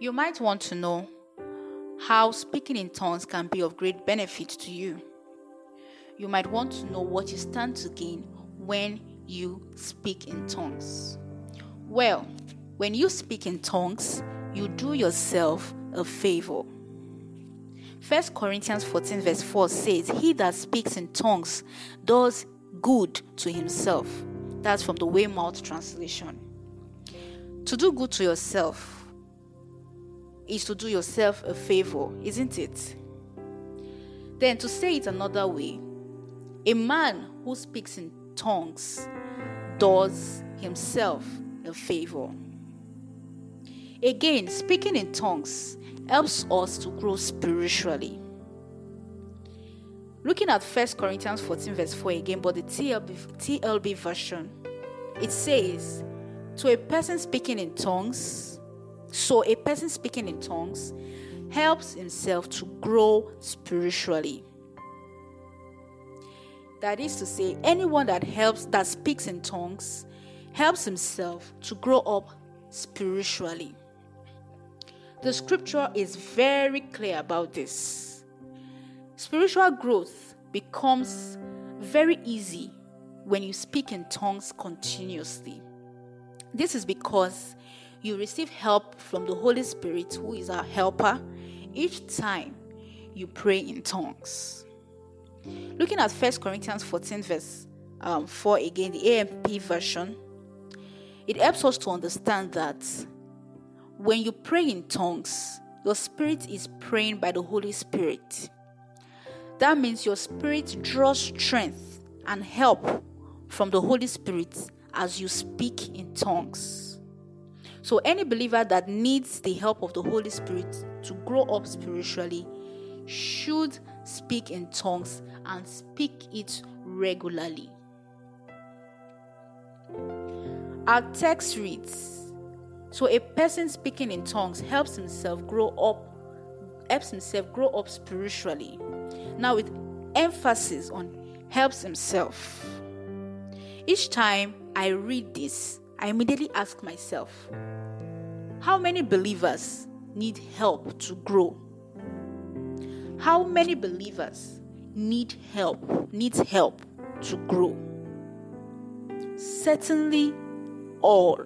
You might want to know how speaking in tongues can be of great benefit to you. You might want to know what you stand to gain when you speak in tongues. Well, when you speak in tongues, you do yourself a favor. 1 Corinthians 14 verse 4 says, "He that speaks in tongues does good to himself." That's from the Weymouth translation. To do good to yourself is to do yourself a favor, isn't it? Then to say it another way, a man who speaks in tongues does himself a favor. Again, speaking in tongues helps us to grow spiritually. Looking at 1 Corinthians 14 verse 4 again, but the TLB version, it says, so a person speaking in tongues helps himself to grow spiritually. That is to say, anyone that speaks in tongues helps himself to grow up spiritually. The scripture is very clear about this. Spiritual growth becomes very easy when you speak in tongues continuously. This is because you receive help from the Holy Spirit, who is our helper, each time you pray in tongues. Looking at 1 Corinthians 14 verse 4 again, the AMP version, it helps us to understand that when you pray in tongues, your spirit is praying by the Holy Spirit. That means your spirit draws strength and help from the Holy Spirit as you speak in tongues. So any believer that needs the help of the Holy Spirit to grow up spiritually should speak in tongues and speak it regularly. Our text reads, so a person speaking in tongues helps himself grow up spiritually. Now with emphasis on helps himself. Each time I read this, I immediately ask myself, how many believers need help to grow? How many believers needs help to grow? Certainly all.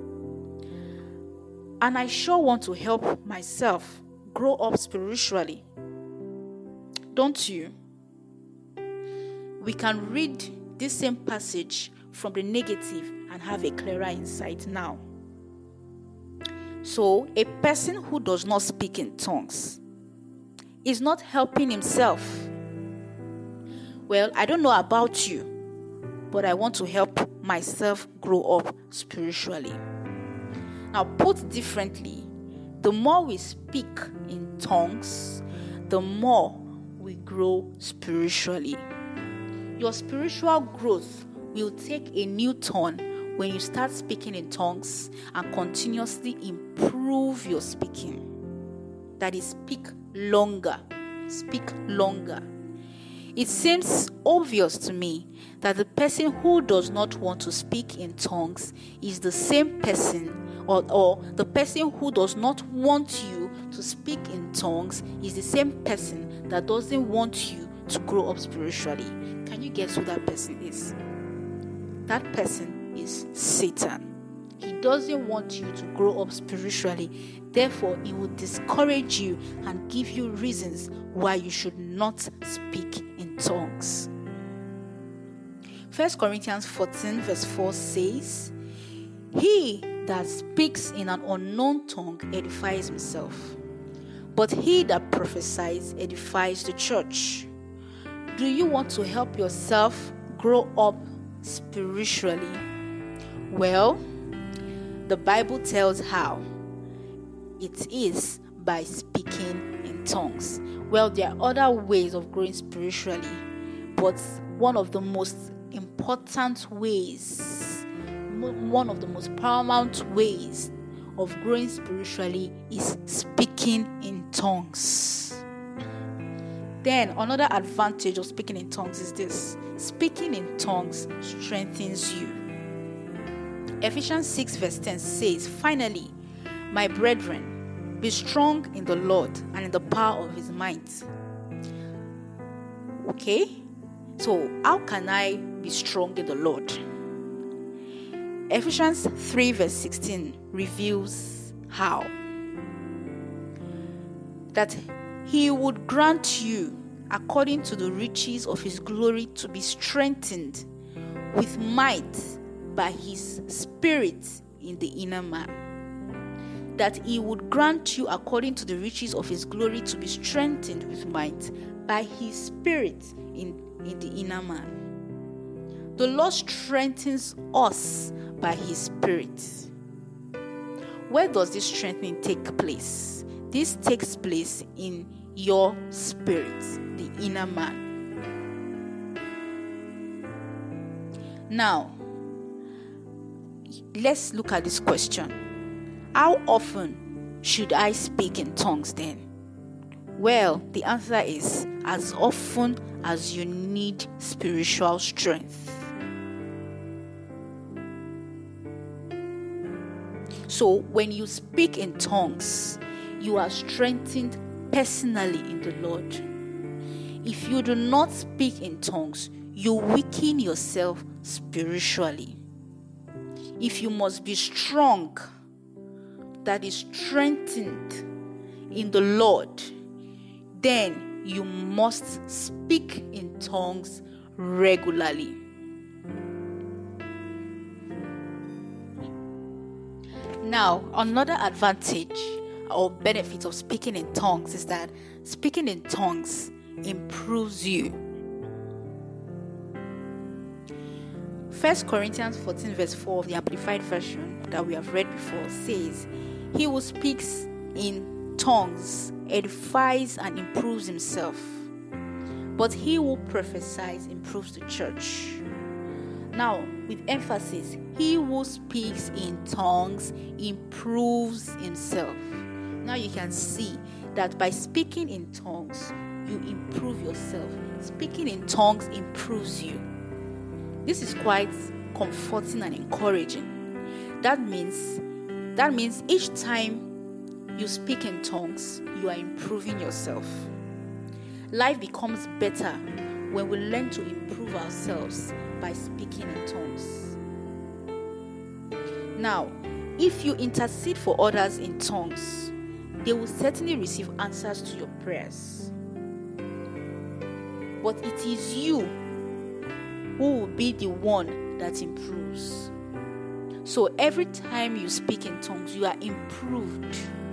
And I sure want to help myself grow up spiritually. Don't you? We can read this same passage from the negative and have a clearer insight now. So, a person who does not speak in tongues is not helping himself. Well, I don't know about you, but I want to help myself grow up spiritually. Now, put differently, the more we speak in tongues, the more we grow spiritually. Your spiritual growth will take a new turn when you start speaking in tongues and continuously improve your speaking. That is, speak longer. It seems obvious to me that the person who does not want to speak in tongues is the same person, or the person who does not want you to speak in tongues is the same person that doesn't want you to grow up spiritually. Can you guess who that person is? That person is Satan. He doesn't want you to grow up spiritually. Therefore, he will discourage you and give you reasons why you should not speak in tongues. 1 Corinthians 14 verse 4 says, "He that speaks in an unknown tongue edifies himself, but he that prophesies edifies the church." Do you want to help yourself grow up spiritually? Well, the Bible tells how. It is by speaking in tongues. Well, there are other ways of growing spiritually, but one of the most important ways, one of the most paramount ways of growing spiritually is speaking in tongues. Then another advantage of speaking in tongues is this: speaking in tongues strengthens you. Ephesians 6 verse 10 says, "Finally, my brethren, Be strong in the Lord and in the power of his might. Okay? So, how can I be strong in the Lord? Ephesians 3 verse 16 reveals how. That he would grant you, according to the riches of his glory, to be strengthened with might by his Spirit in the inner man. That he would grant you, according to the riches of his glory, to be strengthened with might by his Spirit in the inner man. The Lord strengthens us by his Spirit. Where does this strengthening take place? This takes place in your spirit, the inner man. Now, let's look at this question. How often should I speak in tongues then? Well, the answer is as often as you need spiritual strength. So, when you speak in tongues, you are strengthened personally in the Lord. If you do not speak in tongues, you weaken yourself spiritually. If you must be strong, that is strengthened in the Lord, then you must speak in tongues regularly. Now, another advantage or benefit of speaking in tongues is that speaking in tongues improves you. 1 Corinthians 14 verse 4 of the Amplified Version that we have read before says, he who speaks in tongues edifies and improves himself, but he who prophesies improves the church. Now, with emphasis, he who speaks in tongues improves himself. Now you can see that by speaking in tongues, you improve yourself. Speaking in tongues improves you. This is quite comforting and encouraging. That means each time you speak in tongues, you are improving yourself. Life becomes better when we learn to improve ourselves by speaking in tongues. Now, if you intercede for others in tongues, they will certainly receive answers to your prayers. But it is you who will be the one that improves. So every time you speak in tongues, you are improved.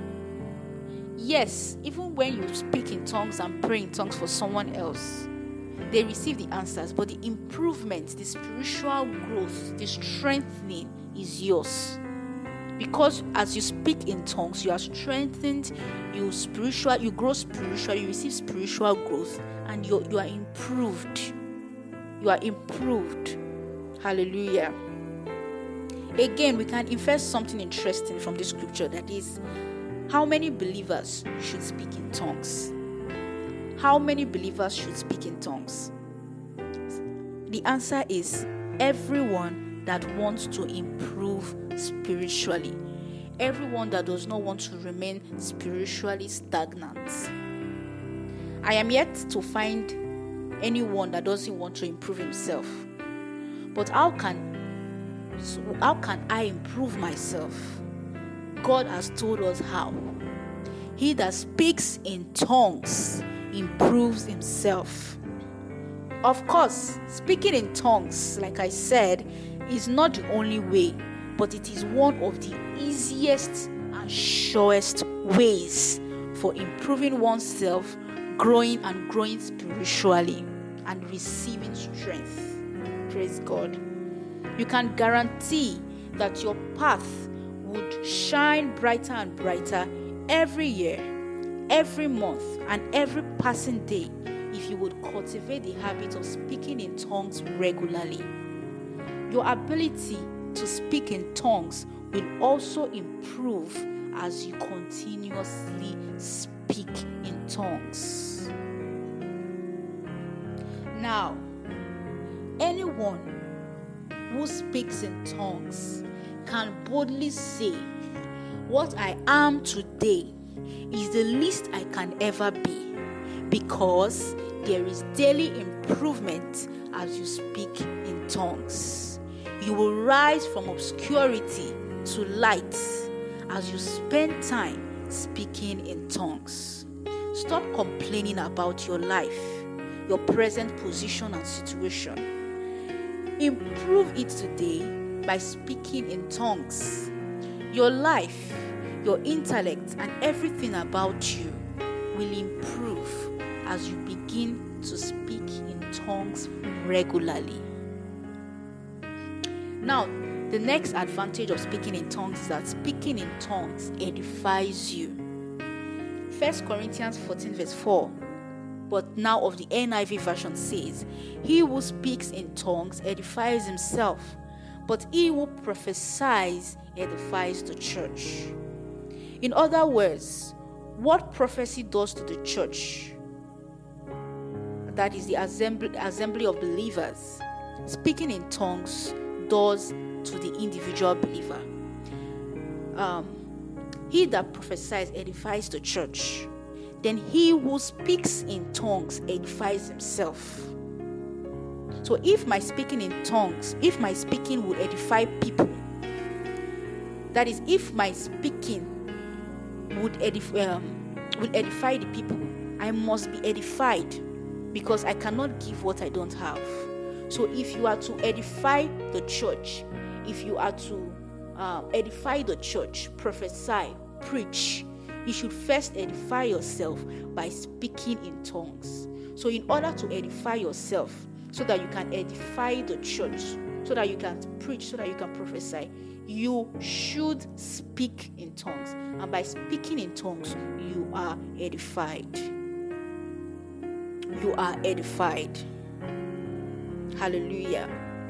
Yes, even when you speak in tongues and pray in tongues for someone else, they receive the answers, but the improvement, the spiritual growth, the strengthening is yours. Because as you speak in tongues, you are strengthened, you grow spiritually, you receive spiritual growth, and you are improved. You are improved. Hallelujah. Again, we can infer something interesting from this scripture, that is, how many believers should speak in tongues? How many believers should speak in tongues? The answer is everyone that wants to improve spiritually. Everyone that does not want to remain spiritually stagnant. I am yet to find anyone that doesn't want to improve himself. But how can I improve myself? God has told us how. He that speaks in tongues improves himself. Of course, speaking in tongues, like I said, is not the only way, but it is one of the easiest and surest ways for improving oneself, growing spiritually, and receiving strength. Praise God. You can guarantee that your path would shine brighter and brighter every year, every month, and every passing day if you would cultivate the habit of speaking in tongues regularly. Your ability to speak in tongues will also improve as you continuously speak in tongues. Now, anyone who speaks in tongues can boldly say, what I am today, is the least I can ever be, because there is daily improvement as you speak in tongues. You will rise from obscurity to light as you spend time speaking in tongues. Stop complaining about your life, your present position and situation. Improve it today by speaking in tongues. Your life, your intellect, and everything about you will improve as you begin to speak in tongues regularly. Now, the next advantage of speaking in tongues is that speaking in tongues edifies you. 1 Corinthians 14 verse 4, but now of the NIV version, says, "He who speaks in tongues edifies himself, but he who prophesies edifies the church." In other words, what prophecy does to the church, that is the assembly of believers, speaking in tongues does to the individual believer. He that prophesies edifies the church. Then he who speaks in tongues edifies himself. So if my speaking in tongues, if my speaking will edify people, that is, if my speaking would edify the people, I must be edified, because I cannot give what I don't have. So if you are to edify the church, if you are to edify the church, prophesy, preach, you should first edify yourself by speaking in tongues. So in order to edify yourself, so that you can edify the church, so that you can preach, so that you can prophesy, you should speak in tongues. And by speaking in tongues, you are edified. You are edified. Hallelujah.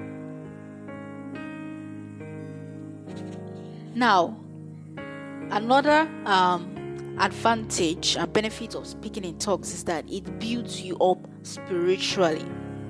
Now, another advantage and benefit of speaking in tongues is that it builds you up spiritually.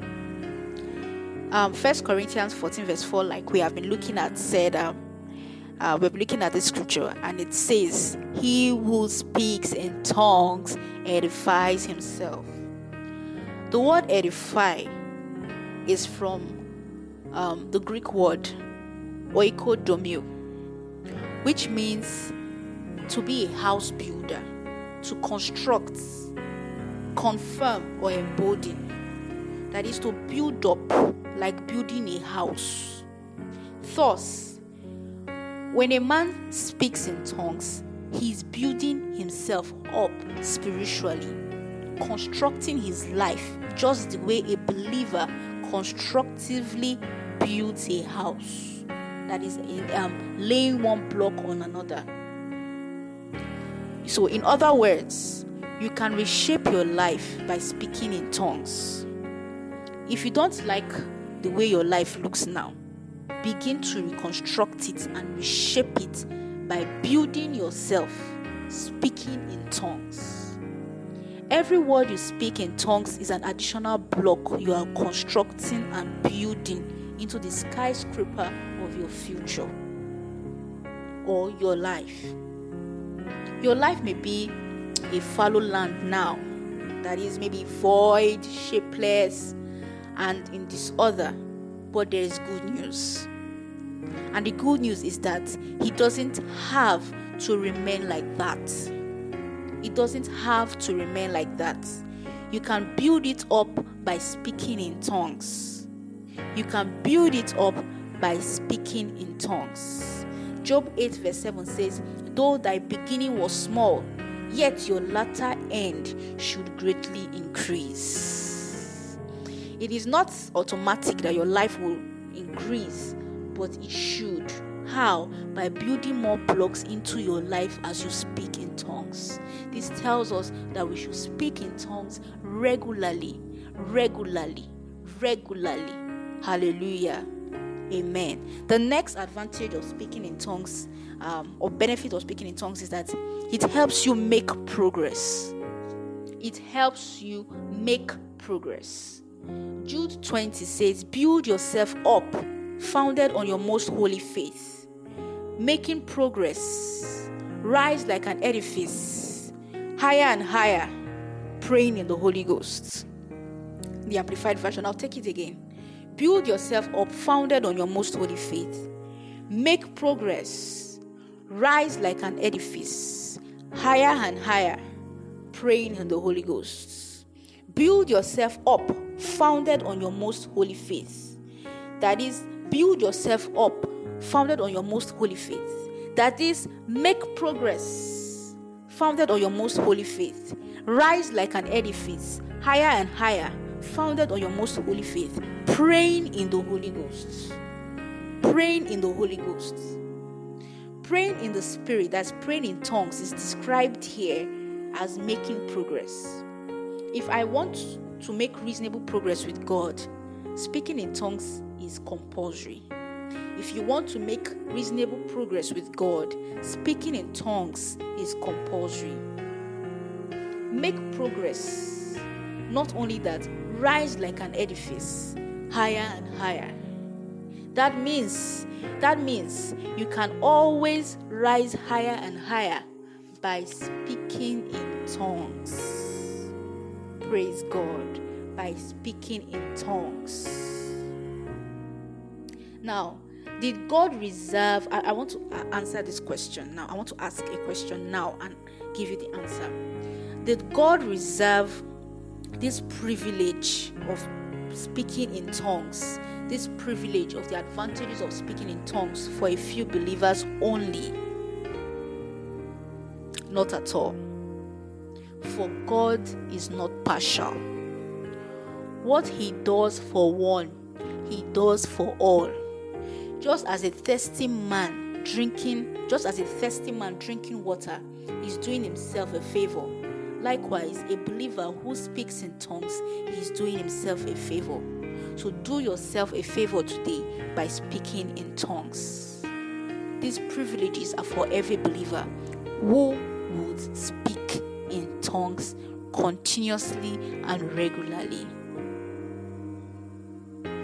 1 Corinthians 14 verse 4, like we have been looking at, said, we've been looking at the scripture, and it says, "He who speaks in tongues edifies himself." The word edify is from the Greek word oikodomio, which means to be a house builder, to construct, confirm, or embody. That is to build up, like building a house. Thus, when a man speaks in tongues, he is building himself up spiritually, constructing his life just the way a believer constructively builds a house. That is laying one block on another. So in other words, you can reshape your life by speaking in tongues. If you don't like the way your life looks now, begin to reconstruct it and reshape it by building yourself, speaking in tongues. Every word you speak in tongues is an additional block you are constructing and building into the skyscraper of your future or your life. Your life may be a fallow land now, that is maybe void, shapeless, and in disorder, but there is good news. And the good news is that it doesn't have to remain like that. It doesn't have to remain like that. You can build it up by speaking in tongues. You can build it up by speaking in tongues. Job 8 verse 7 says, "Though thy beginning was small, yet your latter end should greatly increase." It is not automatic that your life will increase, but it should. How? By building more blocks into your life as you speak in tongues. This tells us that we should speak in tongues regularly. Hallelujah. Amen. The next advantage of speaking in tongues, or benefit of speaking in tongues, is that it helps you make progress. It helps you make progress. Jude 20 says, "Build yourself up, founded on your most holy faith, making progress. Rise like an edifice. higher and higher, praying in the Holy Ghost. The Amplified Version, I'll take it again. Build yourself up, founded on your most holy faith. Make progress. Rise like an edifice, higher and higher, praying in the Holy Ghost. Build yourself up, founded on your most holy faith. That is, build yourself up, founded on your most holy faith. That is, make progress, founded on your most holy faith. Rise like an edifice, higher and higher, founded on your most holy faith. Praying in the Holy Ghost. Praying in the Holy Ghost. Praying in the Spirit, that's praying in tongues, is described here as making progress. If I want to make reasonable progress with God, speaking in tongues is compulsory. If you want to make reasonable progress with God, speaking in tongues is compulsory. Make progress. Not only that, rise like an edifice, higher and higher. That means you can always rise higher and higher by speaking in tongues. Praise God. By speaking in tongues. Now, did God reserve? I want to answer this question now. I want to ask a question now and give you the answer. Did God reserve this privilege of speaking in tongues, this privilege of the advantages of speaking in tongues for a few believers only? Not at all. For God is not partial. What he does for one, he does for all. Just as a thirsty man drinking water is doing himself a favor, likewise, a believer who speaks in tongues is doing himself a favor. So do yourself a favor today by speaking in tongues. These privileges are for every believer who would speak in tongues continuously and regularly.